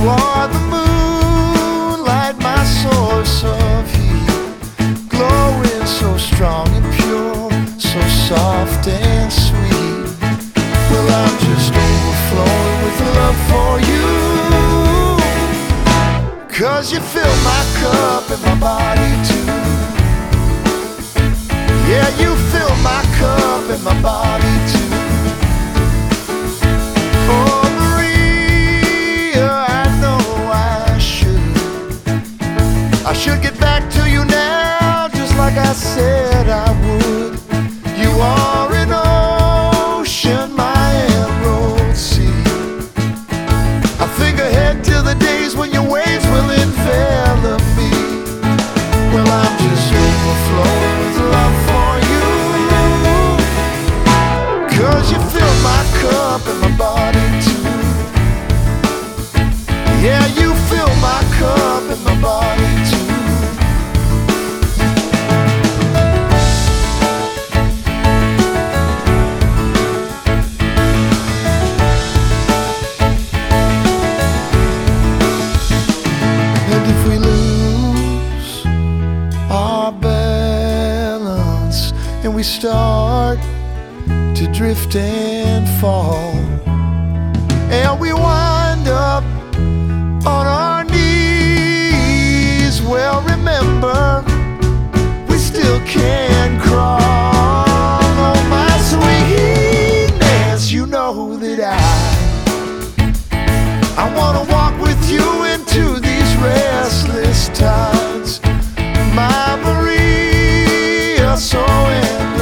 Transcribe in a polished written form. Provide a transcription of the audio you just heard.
are the moonlight, my source of heat, glowing so strong and pure, so soft and sweet. Well, I'm just overflowing with love for you, 'cause you fill my cup and my body too. Yeah, you fill my cup and my body too. Oh, Maria, I know I should get back to you now, just like I said I would. You are an ocean, my emerald sea. I think ahead to the days when your waves will envelop me. Well, I'm just overflowing with love for you, 'cause you fill my cup and my body too. Yeah, you fill my cup and my body too. And if we lose our balance and we start to drift and fall, and we wind up on our knees, well, remember, we still can crawl. Oh, my sweetness, you know that I wanna walk with you into these restless times, my Maria, so endless.